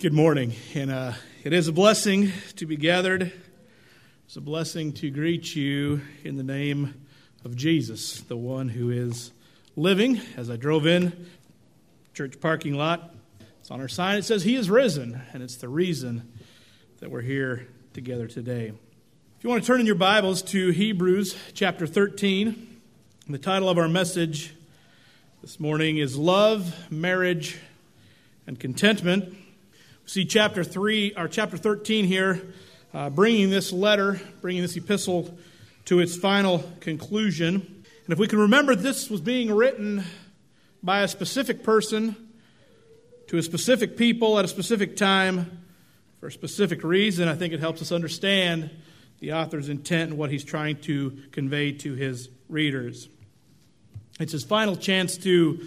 Good morning, and it is a blessing to be gathered. It's a blessing to greet you in the name of Jesus, the one who is living. As I drove in church parking lot, it's on our sign. It says He is risen, and it's the reason that we're here together today. If you want to turn in your Bibles to Hebrews chapter 13, the title of our message this morning is Love, Marriage, and Contentment. We see chapter 13 here, bringing this epistle to its final conclusion. And if we can remember, this was being written by a specific person to a specific people at a specific time for a specific reason. I think it helps us understand the author's intent and what he's trying to convey to his readers. It's his final chance to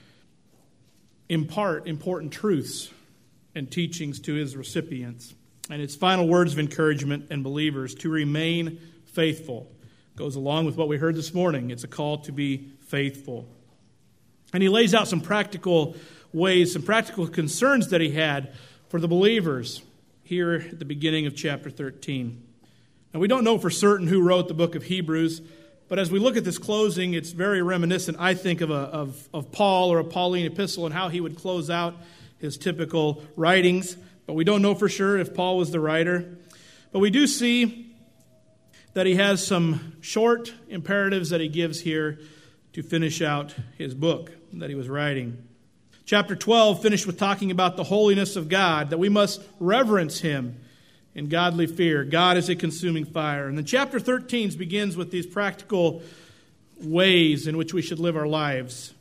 impart important truths and teachings to his recipients. And its final words of encouragement and believers to remain faithful. Goes along with what we heard this morning. It's a call to be faithful. And he lays out some practical ways, some practical concerns that he had for the believers here at the beginning of chapter 13. Now, we don't know for certain who wrote the book of Hebrews, but as we look at this closing, it's very reminiscent, I think, of Paul or a Pauline epistle and how he would close out his typical writings. But we don't know for sure if Paul was the writer. But we do see that he has some short imperatives that he gives here to finish out his book that he was writing. Chapter 12 finished with talking about the holiness of God, that we must reverence Him in godly fear. God is a consuming fire. And then chapter 13 begins with these practical ways in which we should live our lives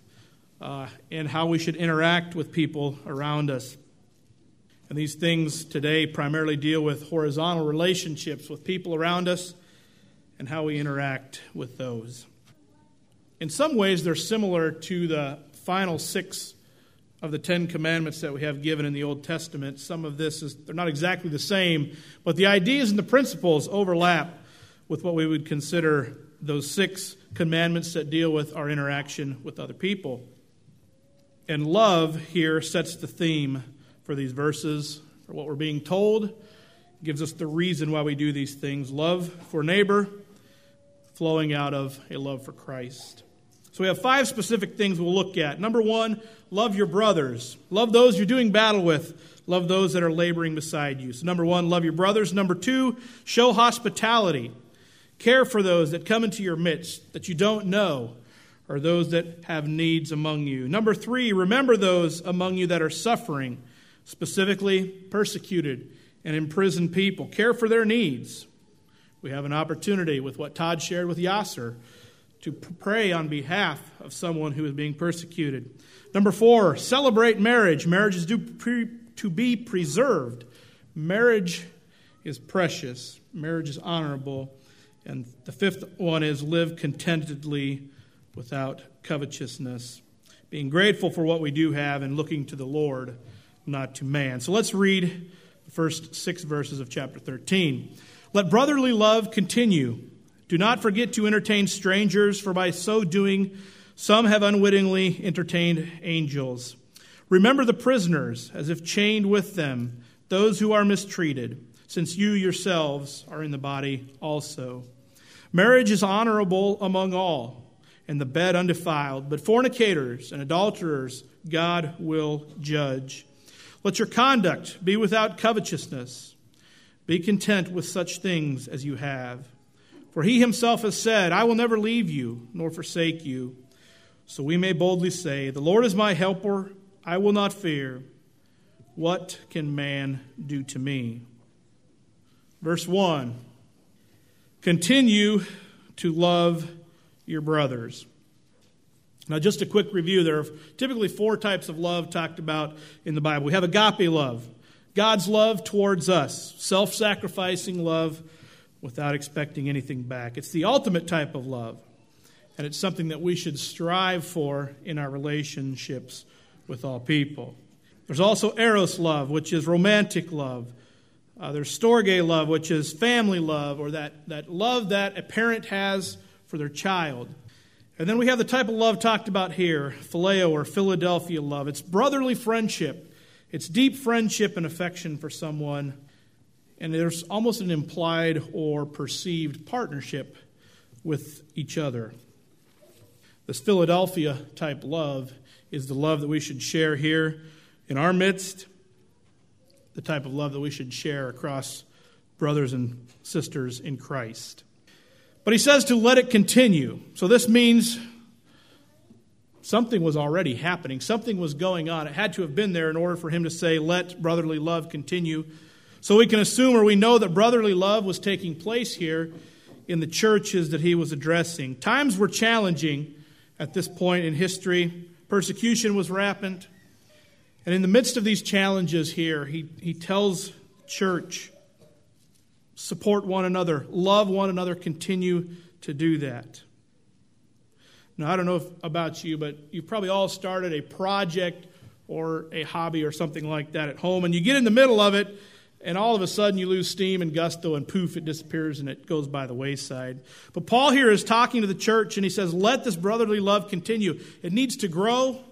and how we should interact with people around us. And these things today primarily deal with horizontal relationships with people around us and how we interact with those. In some ways, they're similar to the final 6 of the 10 commandments that we have given in the Old Testament. Some of they're not exactly the same, but the ideas and the principles overlap with what we would consider those 6 commandments that deal with our interaction with other people. And love here sets the theme for these verses, for what we're being told. It gives us the reason why we do these things. Love for neighbor, flowing out of a love for Christ. So we have 5 specific things we'll look at. Number 1, love your brothers. Love those you're doing battle with. Love those that are laboring beside you. So number 1, love your brothers. Number 2, show hospitality. Care for those that come into your midst that you don't know, or those that have needs among you. Number 3, remember those among you that are suffering, specifically persecuted and imprisoned people. Care for their needs. We have an opportunity with what Todd shared with Yasser to pray on behalf of someone who is being persecuted. Number 4, celebrate marriage. Marriage is to be preserved. Marriage is precious. Marriage is honorable. And the 5th one is live contentedly without covetousness. Being grateful for what we do have and looking to the Lord, not to man. So let's read the first 6 verses of chapter 13. Let brotherly love continue. Do not forget to entertain strangers, for by so doing, some have unwittingly entertained angels. Remember the prisoners, as if chained with them, those who are mistreated, since you yourselves are in the body also. Marriage is honorable among all, and the bed undefiled, but fornicators and adulterers God will judge. Let your conduct be without covetousness. Be content with such things as you have. For He Himself has said, I will never leave you nor forsake you. So we may boldly say, the Lord is my helper, I will not fear. What can man do to me? Verse 1, continue to love your brothers. Now, just a quick review. There are typically 4 types of love talked about in the Bible. We have agape love, God's love towards us, self-sacrificing love without expecting anything back. It's the ultimate type of love, and it's something that we should strive for in our relationships with all people. There's also eros love, which is romantic love. There's storge love, which is family love, or that love that a parent has for their child. And then we have the type of love talked about here, phileo or Philadelphia love. It's brotherly friendship. It's deep friendship and affection for someone, and there's almost an implied or perceived partnership with each other. This Philadelphia-type love is the love that we should share here in our midst, the type of love that we should share across brothers and sisters in Christ. But he says to let it continue. So this means something was already happening. Something was going on. It had to have been there in order for him to say, let brotherly love continue. So we can assume, or we know, that brotherly love was taking place here in the churches that he was addressing. Times were challenging at this point in history. Persecution was rampant. And in the midst of these challenges here, he tells church, support one another, love one another, continue to do that. Now, I don't know about you, but you probably all started a project or a hobby or something like that at home, and you get in the middle of it, and all of a sudden you lose steam and gusto, and poof, it disappears and it goes by the wayside. But Paul here is talking to the church, and he says, let this brotherly love continue. It needs to grow,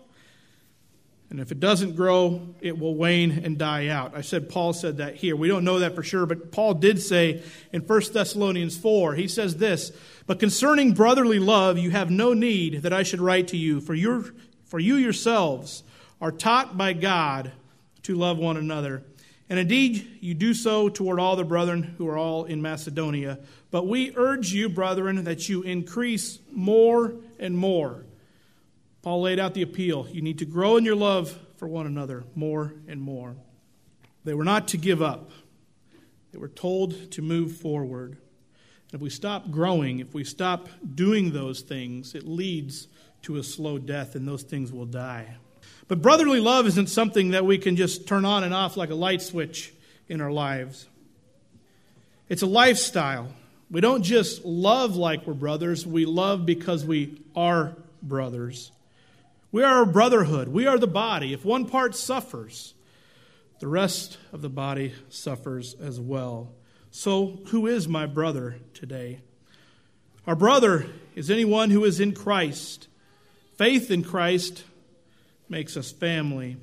and if it doesn't grow, it will wane and die out. I said Paul said that here. We don't know that for sure, but Paul did say in 1 Thessalonians 4, he says this, but concerning brotherly love, you have no need that I should write to you, for you yourselves are taught by God to love one another. And indeed, you do so toward all the brethren who are all in Macedonia. But we urge you, brethren, that you increase more and more. Paul laid out the appeal. You need to grow in your love for one another more and more. They were not to give up. They were told to move forward. And if we stop growing, if we stop doing those things, it leads to a slow death, and those things will die. But brotherly love isn't something that we can just turn on and off like a light switch in our lives. It's a lifestyle. We don't just love like we're brothers. We love because we are brothers. We are a brotherhood. We are the body. If one part suffers, the rest of the body suffers as well. So who is my brother today? Our brother is anyone who is in Christ. Faith in Christ makes us family.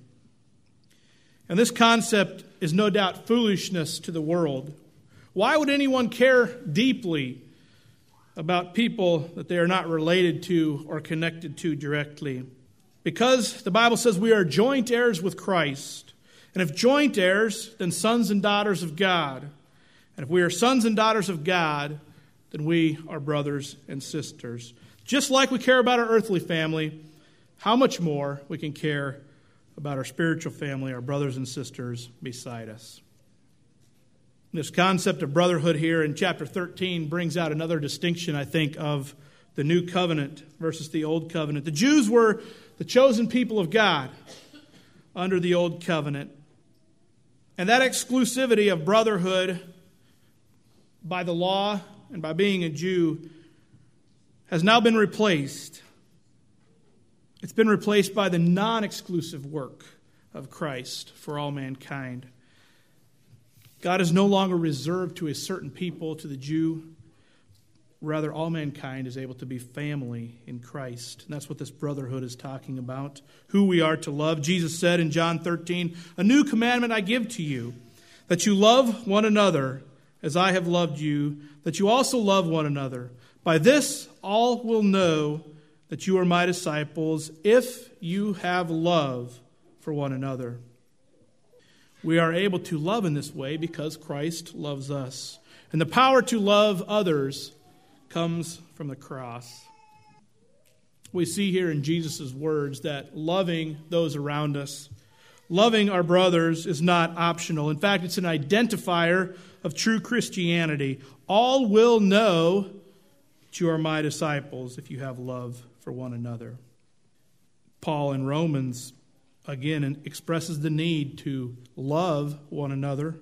And this concept is no doubt foolishness to the world. Why would anyone care deeply about people that they are not related to or connected to directly? Because the Bible says we are joint heirs with Christ. And if joint heirs, then sons and daughters of God. And if we are sons and daughters of God, then we are brothers and sisters. Just like we care about our earthly family, how much more we can care about our spiritual family, our brothers and sisters beside us. This concept of brotherhood here in chapter 13 brings out another distinction, I think, of the new covenant versus the old covenant. The Jews were the chosen people of God under the old covenant. And that exclusivity of brotherhood by the law and by being a Jew has now been replaced. It's been replaced by the non-exclusive work of Christ for all mankind. God is no longer reserved to a certain people, to the Jew. Rather, all mankind is able to be family in Christ. And that's what this brotherhood is talking about, who we are to love. Jesus said in John 13, "A new commandment I give to you, that you love one another as I have loved you, that you also love one another. By this all will know that you are my disciples, if you have love for one another." We are able to love in this way because Christ loves us. And the power to love others comes from the cross. We see here in Jesus' words that loving those around us, loving our brothers, is not optional. In fact, it's an identifier of true Christianity. All will know that you are my disciples if you have love for one another. Paul in Romans, again, expresses the need to love one another.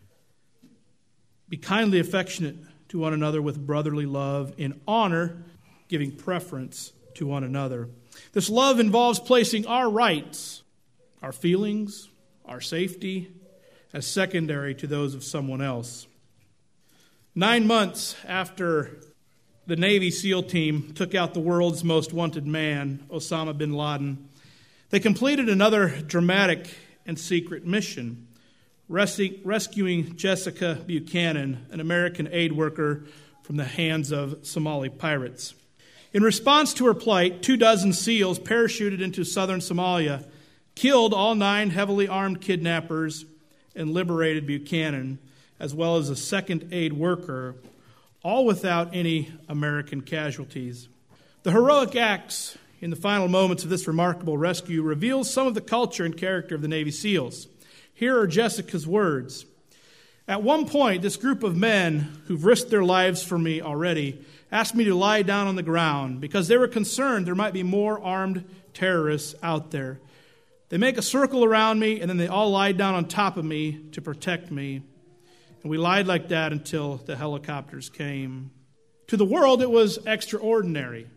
Be kindly affectionate to one another with brotherly love, in honor, giving preference to one another. This love involves placing our rights, our feelings, our safety, as secondary to those of someone else. 9 months after the Navy SEAL team took out the world's most wanted man, Osama bin Laden, they completed another dramatic and secret mission, rescuing Jessica Buchanan, an American aid worker, from the hands of Somali pirates. In response to her plight, 24 SEALs parachuted into southern Somalia, killed all 9 heavily armed kidnappers, and liberated Buchanan, as well as a second aid worker, all without any American casualties. The heroic acts in the final moments of this remarkable rescue reveals some of the culture and character of the Navy SEALs. Here are Jessica's words. At one point, this group of men who've risked their lives for me already asked me to lie down on the ground because they were concerned there might be more armed terrorists out there. They make a circle around me, and then they all lie down on top of me to protect me. And we lied like that until the helicopters came. To the world, it was extraordinary.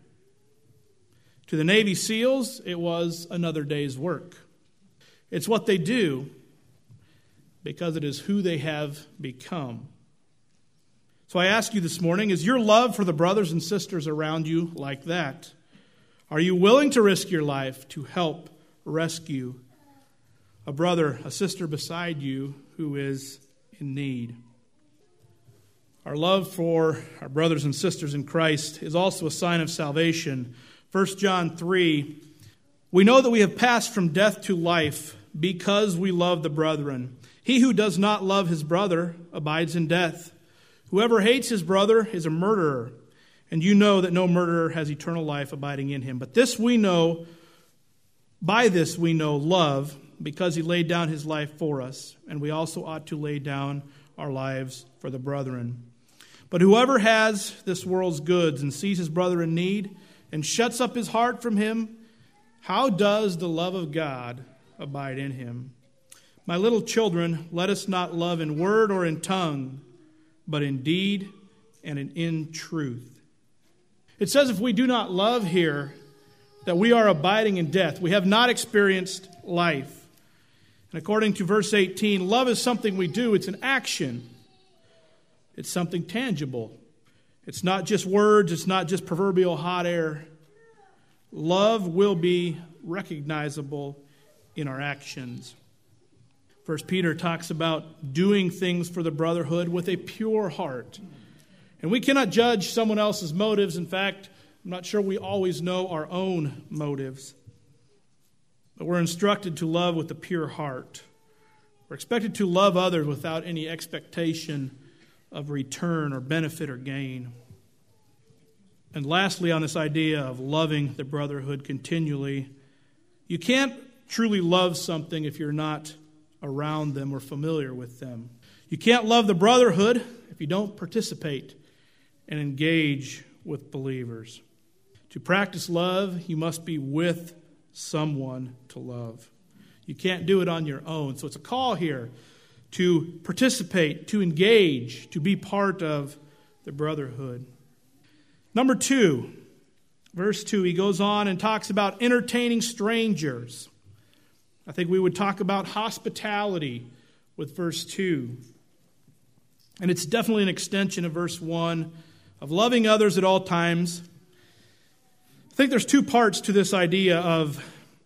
To the Navy SEALs, it was another day's work. It's what they do because it is who they have become. So I ask you this morning, is your love for the brothers and sisters around you like that? Are you willing to risk your life to help rescue a brother, a sister beside you who is in need? Our love for our brothers and sisters in Christ is also a sign of salvation. 1 John 3, we know that we have passed from death to life because we love the brethren. He who does not love his brother abides in death. Whoever hates his brother is a murderer, and you know that no murderer has eternal life abiding in him. But this we know, by this we know love, because he laid down his life for us, and we also ought to lay down our lives for the brethren. But whoever has this world's goods and sees his brother in need and shuts up his heart from him, how does the love of God abide in him? My little children, let us not love in word or in tongue, but in deed and in truth. It says if we do not love here, that we are abiding in death. We have not experienced life. And according to verse 18, love is something we do. It's an action. It's something tangible. It's not just words. It's not just proverbial hot air. Love will be recognizable in our actions. 1 Peter talks about doing things for the brotherhood with a pure heart. And we cannot judge someone else's motives. In fact, I'm not sure we always know our own motives. But we're instructed to love with a pure heart. We're expected to love others without any expectation of return or benefit or gain. And lastly, on this idea of loving the brotherhood continually, you can't truly love something if you're not around them or familiar with them. You can't love the brotherhood if you don't participate and engage with believers. To practice love, you must be with someone to love. You can't do it on your own. So it's a call here to participate, to engage, to be part of the brotherhood. Number 2, verse 2, he goes on and talks about entertaining strangers. I think we would talk about hospitality with verse 2. And it's definitely an extension of verse 1 of loving others at all times. I think there's 2 parts to this idea of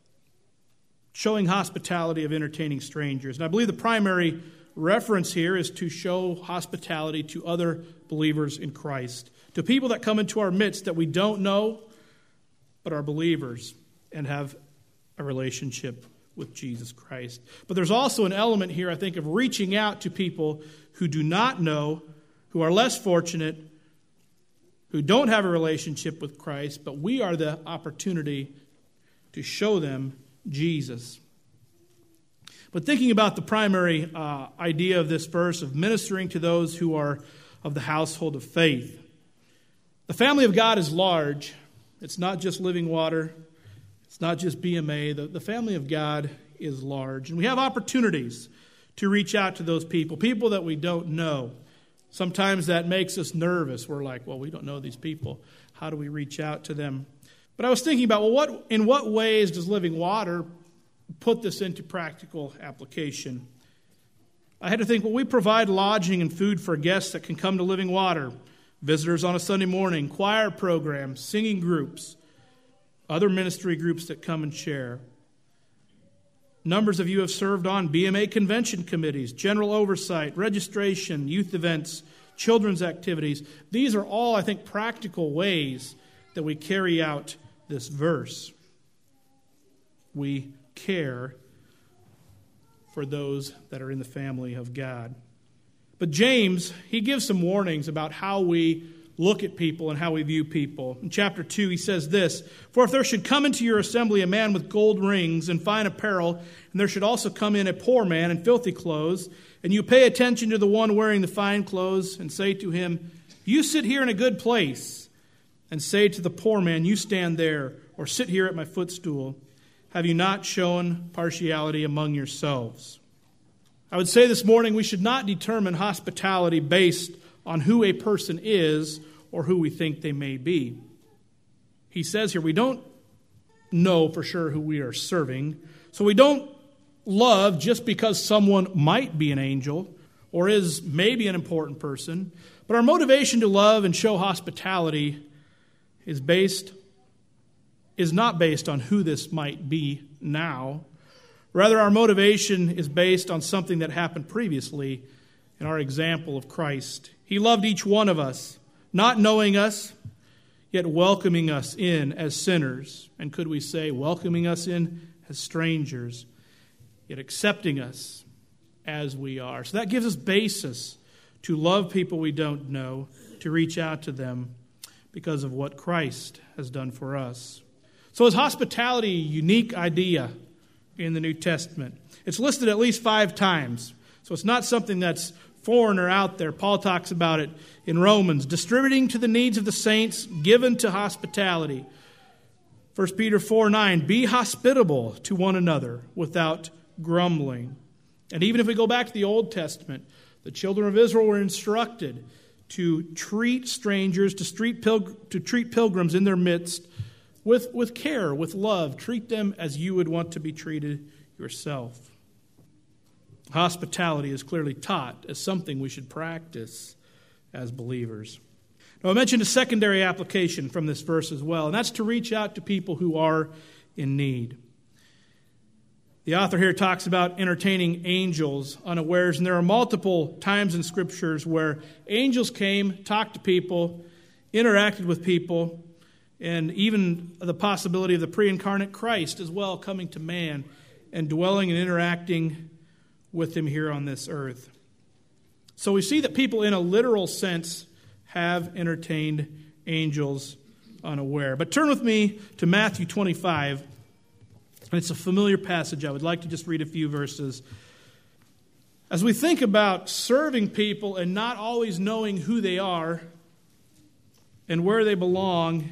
showing hospitality, of entertaining strangers. And I believe the primary reference here is to show hospitality to other believers in Christ, to people that come into our midst that we don't know, but are believers and have a relationship with Jesus Christ. But there's also an element here, I think, of reaching out to people who do not know, who are less fortunate, who don't have a relationship with Christ, but we are the opportunity to show them Jesus. But thinking about the primary idea of this verse of ministering to those who are of the household of faith, the family of God is large. It's not just Living Water. It's not just BMA. The family of God is large. And we have opportunities to reach out to those people that we don't know. Sometimes that makes us nervous. We're like, well, we don't know these people. How do we reach out to them? But I was thinking about, well, in what ways does Living Water put this into practical application? I had to think, well, we provide lodging and food for guests that can come to Living Water, visitors on a Sunday morning, choir programs, singing groups, other ministry groups that come and share. Numbers of you have served on BMA convention committees, general oversight, registration, youth events, children's activities. These are all, I think, practical ways that we carry out this verse. We care for those that are in the family of God. But James, he gives some warnings about how we look at people and how we view people. In chapter 2, he says this, "For if there should come into your assembly a man with gold rings and fine apparel, and there should also come in a poor man in filthy clothes, and you pay attention to the one wearing the fine clothes, and say to him, 'You sit here in a good place,' and say to the poor man, 'You stand there,' or 'Sit here at my footstool,' have you not shown partiality among yourselves?" I would say this morning we should not determine hospitality based on who a person is or who we think they may be. He says here we don't know for sure who we are serving, so we don't love just because someone might be an angel or is maybe an important person, but our motivation to love and show hospitality is not based on who this might be now. Rather, our motivation is based on something that happened previously in our example of Christ. He loved each one of us, not knowing us, yet welcoming us in as sinners. And could we say, welcoming us in as strangers, yet accepting us as we are. So that gives us basis to love people we don't know, to reach out to them because of what Christ has done for us. So is hospitality a unique idea in the New Testament? It's listed at least 5 times. So it's not something that's foreign or out there. Paul talks about it in Romans, distributing to the needs of the saints, given to hospitality. 1 Peter 4:9, be hospitable to one another without grumbling. And even if we go back to the Old Testament, the children of Israel were instructed to treat strangers, to treat pilgrims in their midst with care, with love. Treat them as you would want to be treated yourself. Hospitality is clearly taught as something we should practice as believers. Now, I mentioned a secondary application from this verse as well, and that's to reach out to people who are in need. The author here talks about entertaining angels unawares, and there are multiple times in Scriptures where angels came, talked to people, interacted with people, and even the possibility of the pre-incarnate Christ as well coming to man and dwelling and interacting with him here on this earth. So we see that people in a literal sense have entertained angels unaware. But turn with me to Matthew 25. And it's a familiar passage. I would like to just read a few verses. As we think about serving people and not always knowing who they are and where they belong,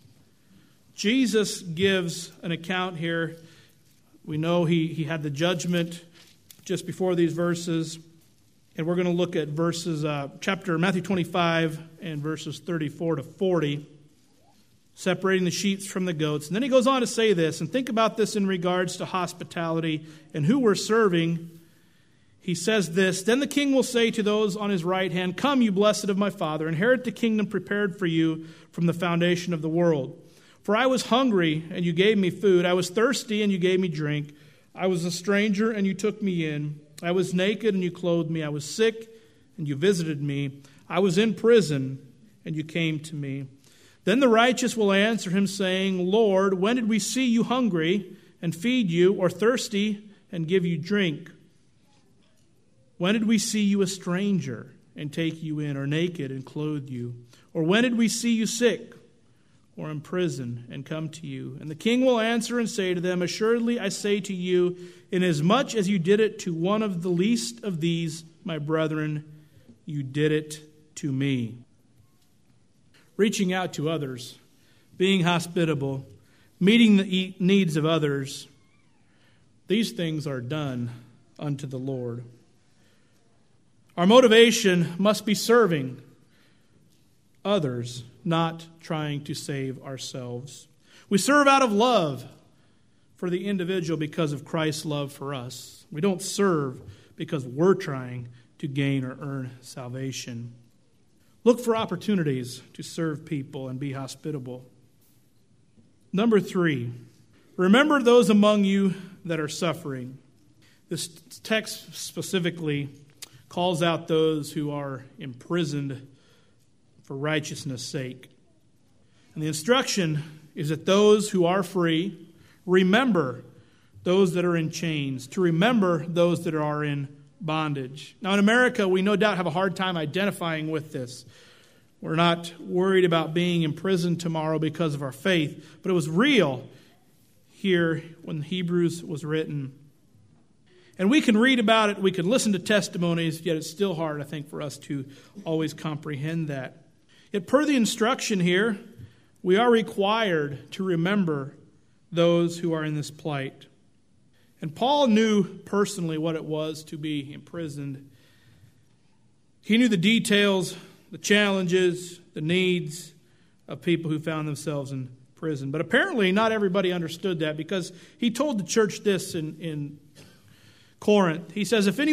Jesus gives an account here. We know he had the judgment just before these verses. And we're going to look at Matthew 25 and verses 34 to 40. Separating the sheep from the goats. And then he goes on to say this, and think about this in regards to hospitality and who we're serving. He says this, then the king will say to those on his right hand, come, you blessed of my Father, inherit the kingdom prepared for you from the foundation of the world. For I was hungry, and you gave me food. I was thirsty, and you gave me drink. I was a stranger, and you took me in. I was naked, and you clothed me. I was sick, and you visited me. I was in prison, and you came to me. Then the righteous will answer him, saying, Lord, when did we see you hungry and feed you, or thirsty and give you drink? When did we see you a stranger and take you in, or naked and clothe you? Or when did we see you sick or in prison and come to you? And the king will answer and say to them, assuredly I say to you, inasmuch as you did it to one of the least of these, my brethren, you did it to me. Reaching out to others, being hospitable, meeting the needs of others, these things are done unto the Lord. Our motivation must be serving others, not trying to save ourselves. We serve out of love for the individual because of Christ's love for us. We don't serve because we're trying to gain or earn salvation. Look for opportunities to serve people and be hospitable. Number 3, remember those among you that are suffering. This text specifically calls out those who are imprisoned for righteousness' sake. And the instruction is that those who are free remember those that are in chains, to remember those that are in bondage. Now in America, we no doubt have a hard time identifying with this. We're not worried about being imprisoned tomorrow because of our faith, but it was real here when Hebrews was written. And we can read about it, we can listen to testimonies, yet it's still hard, I think, for us to always comprehend that. Yet per the instruction here, we are required to remember those who are in this plight. And Paul knew personally what it was to be imprisoned. He knew the details, the challenges, the needs of people who found themselves in prison. But apparently not everybody understood that, because he told the church this in Corinth. He says, if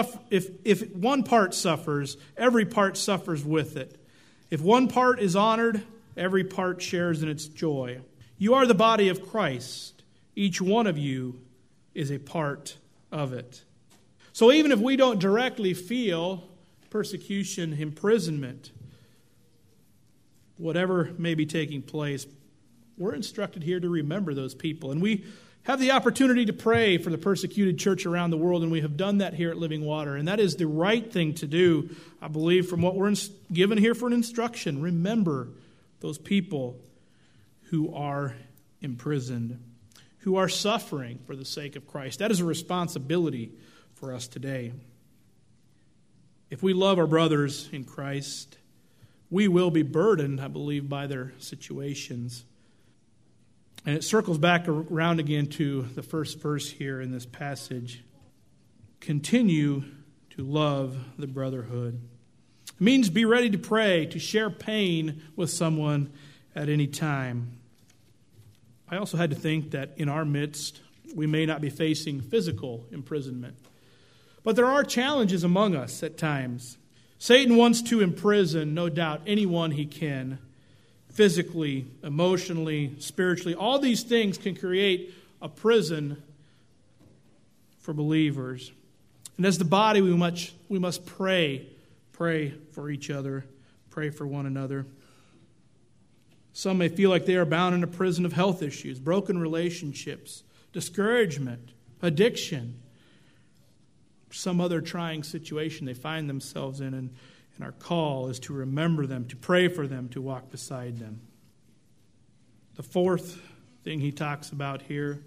one part suffers, every part suffers with it. If one part is honored, every part shares in its joy. You are the body of Christ. Each one of you is a part of it. So even if we don't directly feel persecution, imprisonment, whatever may be taking place, we're instructed here to remember those people. And we have the opportunity to pray for the persecuted church around the world, and we have done that here at Living Water. And that is the right thing to do, I believe, from what we're given here for an instruction. Remember those people who are imprisoned, who are suffering for the sake of Christ. That is a responsibility for us today. If we love our brothers in Christ, we will be burdened, I believe, by their situations. And it circles back around again to the first verse here in this passage. Continue to love the brotherhood. It means be ready to pray, to share pain with someone at any time. I also had to think that in our midst, we may not be facing physical imprisonment. But there are challenges among us at times. Satan wants to imprison, no doubt, anyone he can. Physically, emotionally, spiritually. All these things can create a prison for believers. And as the body, we must pray. Pray for each other. Pray for one another. Some may feel like they are bound in a prison of health issues, broken relationships, discouragement, addiction, some other trying situation they find themselves in. And our call is to remember them, to pray for them, to walk beside them. The fourth thing he talks about here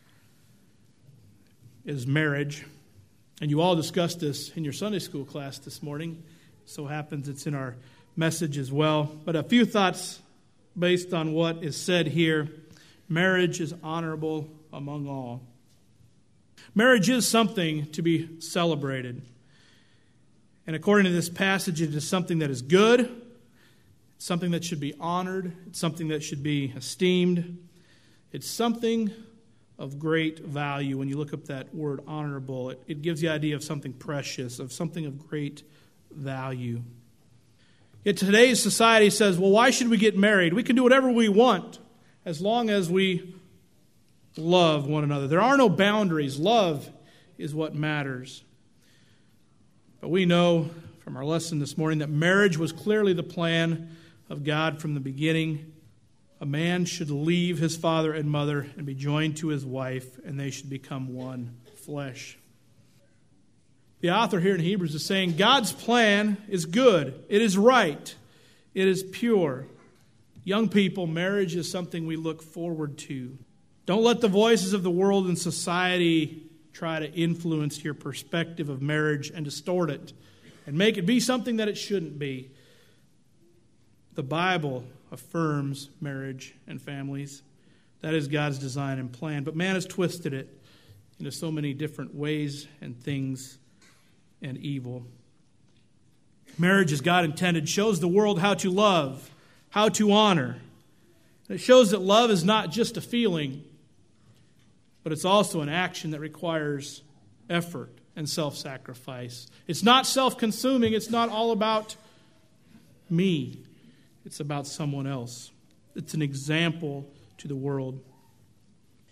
is marriage. And you all discussed this in your Sunday school class this morning. So happens it's in our message as well. But a few thoughts based on what is said here. Marriage is honorable among all. Marriage is something to be celebrated. And according to this passage, it is something that is good. It's something that should be honored. It's something that should be esteemed. It's something of great value. When you look up that word honorable, it gives the idea of something precious, of something of great value. Yet today's society says, well, why should we get married? We can do whatever we want as long as we love one another. There are no boundaries. Love is what matters. But we know from our lesson this morning that marriage was clearly the plan of God from the beginning. A man should leave his father and mother and be joined to his wife, and they should become one flesh. The author here in Hebrews is saying God's plan is good. It is right. It is pure. Young people, marriage is something we look forward to. Don't let the voices of the world and society try to influence your perspective of marriage and distort it and make it be something that it shouldn't be. The Bible affirms marriage and families. That is God's design and plan. But man has twisted it into so many different ways and things and evil. Marriage, as God intended, shows the world how to love, how to honor. It shows that love is not just a feeling, but it's also an action that requires effort and self-sacrifice. It's not self-consuming. It's not all about me. It's about someone else. It's an example to the world.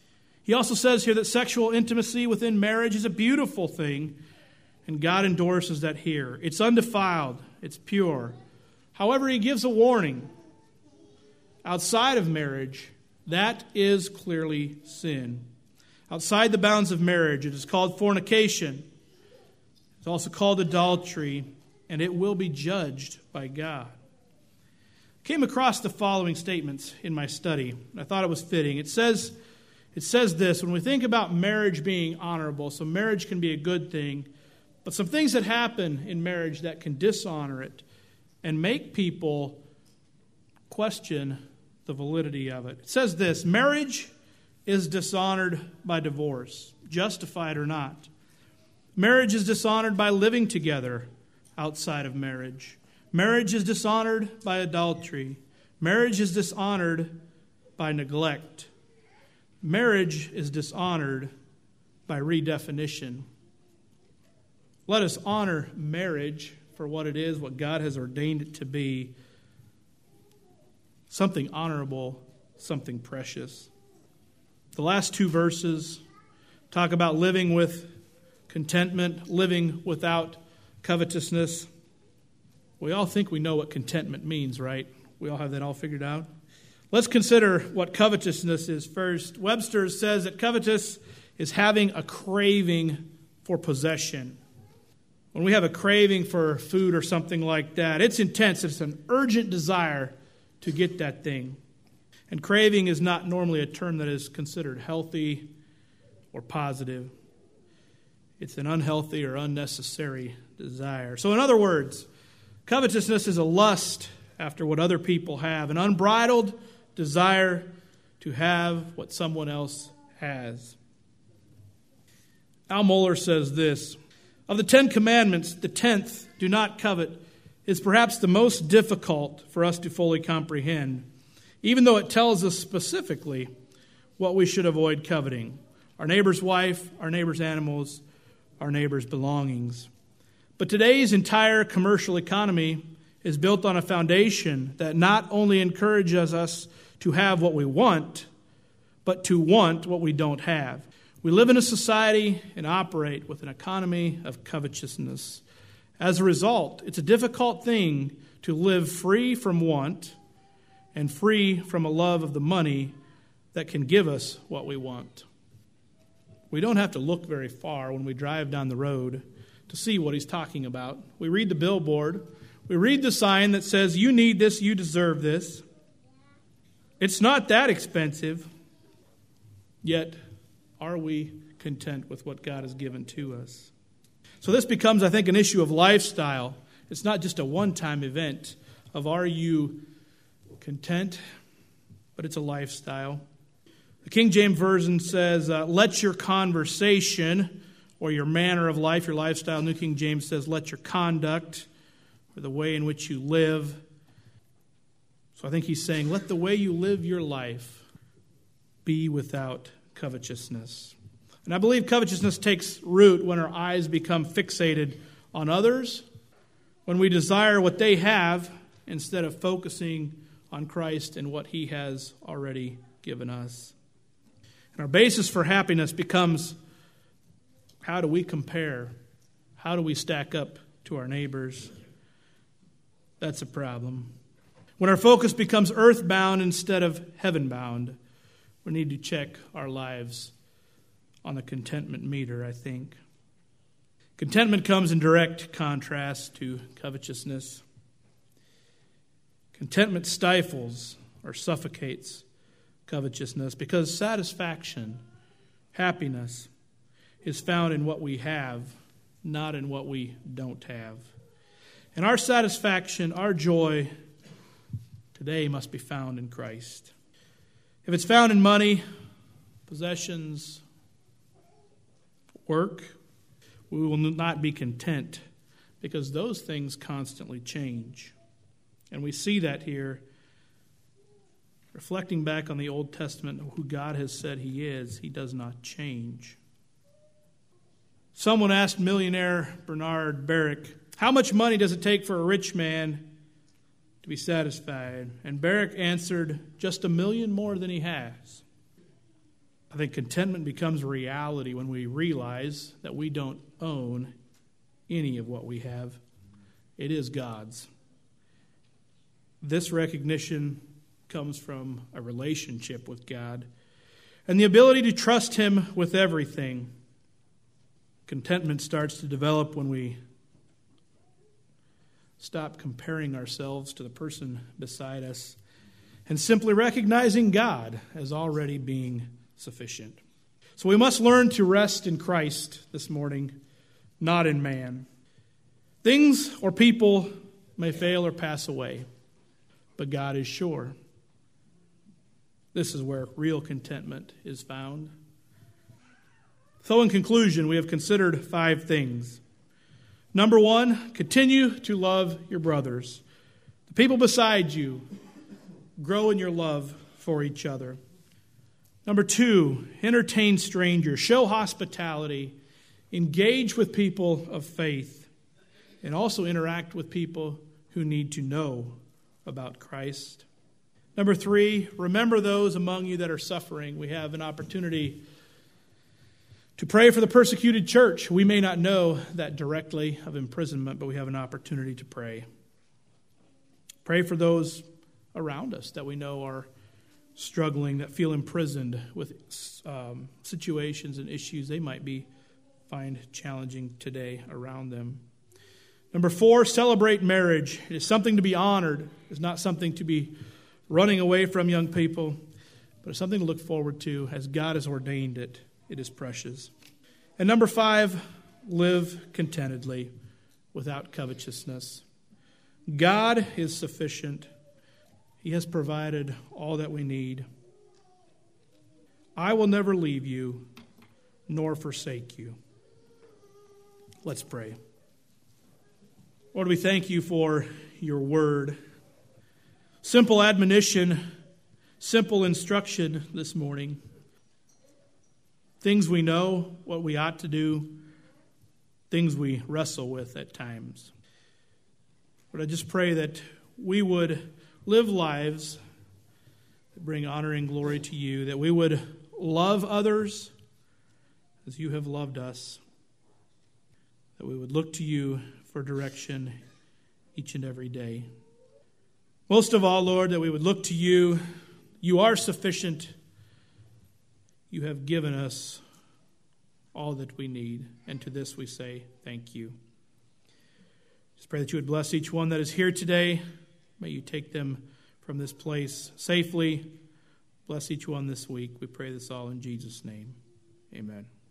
He also says here that sexual intimacy within marriage is a beautiful thing, and God endorses that here. It's undefiled. It's pure. However, he gives a warning. Outside of marriage, that is clearly sin. Outside the bounds of marriage, it is called fornication. It's also called adultery, and it will be judged by God. I came across the following statements in my study. I thought it was fitting. It says this: when we think about marriage being honorable, so marriage can be a good thing, but some things that happen in marriage that can dishonor it and make people question the validity of it. It says this: marriage is dishonored by divorce, justified or not. Marriage is dishonored by living together outside of marriage. Marriage is dishonored by adultery. Marriage is dishonored by neglect. Marriage is dishonored by redefinition. Let us honor marriage for what it is, what God has ordained it to be. Something honorable, something precious. The last two verses talk about living with contentment, living without covetousness. We all think we know what contentment means, right? We all have that all figured out. Let's consider what covetousness is first. Webster says that covetous is having a craving for possession. When we have a craving for food or something like that, it's intense. It's an urgent desire to get that thing. And craving is not normally a term that is considered healthy or positive. It's an unhealthy or unnecessary desire. So in other words, covetousness is a lust after what other people have, an unbridled desire to have what someone else has. Al Mohler says this: of the 10 commandments, the 10th, do not covet, is perhaps the most difficult for us to fully comprehend, even though it tells us specifically what we should avoid coveting: our neighbor's wife, our neighbor's animals, our neighbor's belongings. But today's entire commercial economy is built on a foundation that not only encourages us to have what we want, but to want what we don't have. We live in a society and operate with an economy of covetousness. As a result, it's a difficult thing to live free from want and free from a love of the money that can give us what we want. We don't have to look very far when we drive down the road to see what he's talking about. We read the billboard. We read the sign that says, "You need this, you deserve this." It's not that expensive. Yet, are we content with what God has given to us? So this becomes, I think, an issue of lifestyle. It's not just a one-time event of are you content, but it's a lifestyle. The King James Version says, let your conversation or your manner of life, your lifestyle. New King James says, let your conduct or the way in which you live. So I think he's saying, let the way you live your life be without covetousness. And I believe covetousness takes root when our eyes become fixated on others, when we desire what they have instead of focusing on Christ and what he has already given us. And our basis for happiness becomes, how do we compare? How do we stack up to our neighbors? That's a problem. When our focus becomes earthbound instead of heaven-bound, we need to check our lives on the contentment meter, I think. Contentment comes in direct contrast to covetousness. Contentment stifles or suffocates covetousness because satisfaction, happiness, is found in what we have, not in what we don't have. And our satisfaction, our joy today must be found in Christ. If it's found in money, possessions, work, we will not be content because those things constantly change. And we see that here, reflecting back on the Old Testament, who God has said he is, he does not change. Someone asked millionaire Bernard Baruch, how much money does it take for a rich man to be satisfied? And Baruch answered, just $1 million more than he has. I think contentment becomes a reality when we realize that we don't own any of what we have. It is God's. This recognition comes from a relationship with God and the ability to trust Him with everything. Contentment starts to develop when we stop comparing ourselves to the person beside us and simply recognizing God as already being sufficient. So we must learn to rest in Christ this morning, not in man. Things or people may fail or pass away, but God is sure. This is where real contentment is found. So in conclusion, we have considered 5 things. Number 1, continue to love your brothers. The people beside you, grow in your love for each other. Number 2, entertain strangers. Show hospitality. Engage with people of faith. And also interact with people who need to know about Christ. Number 3, remember those among you that are suffering. We have an opportunity to pray for the persecuted church. We may not know that directly of imprisonment, but we have an opportunity to pray. Pray for those around us that we know are struggling, that feel imprisoned with situations and issues they might find challenging today around them. Number 4, celebrate marriage. It is something to be honored. It's not something to be running away from, young people, but it's something to look forward to as God has ordained it. It is precious. And number 5, live contentedly without covetousness. God is sufficient. He has provided all that we need. I will never leave you nor forsake you. Let's pray. Lord, we thank you for your word. Simple admonition, simple instruction this morning. Things we know, what we ought to do, things we wrestle with at times. But I just pray that we would live lives that bring honor and glory to you, that we would love others as you have loved us, that we would look to you for direction each and every day. Most of all, Lord, that we would look to you. You are sufficient. You have given us all that we need, and to this we say thank you. Just pray that you would bless each one that is here today. May you take them from this place safely. Bless each one this week. We pray this all in Jesus' name. Amen.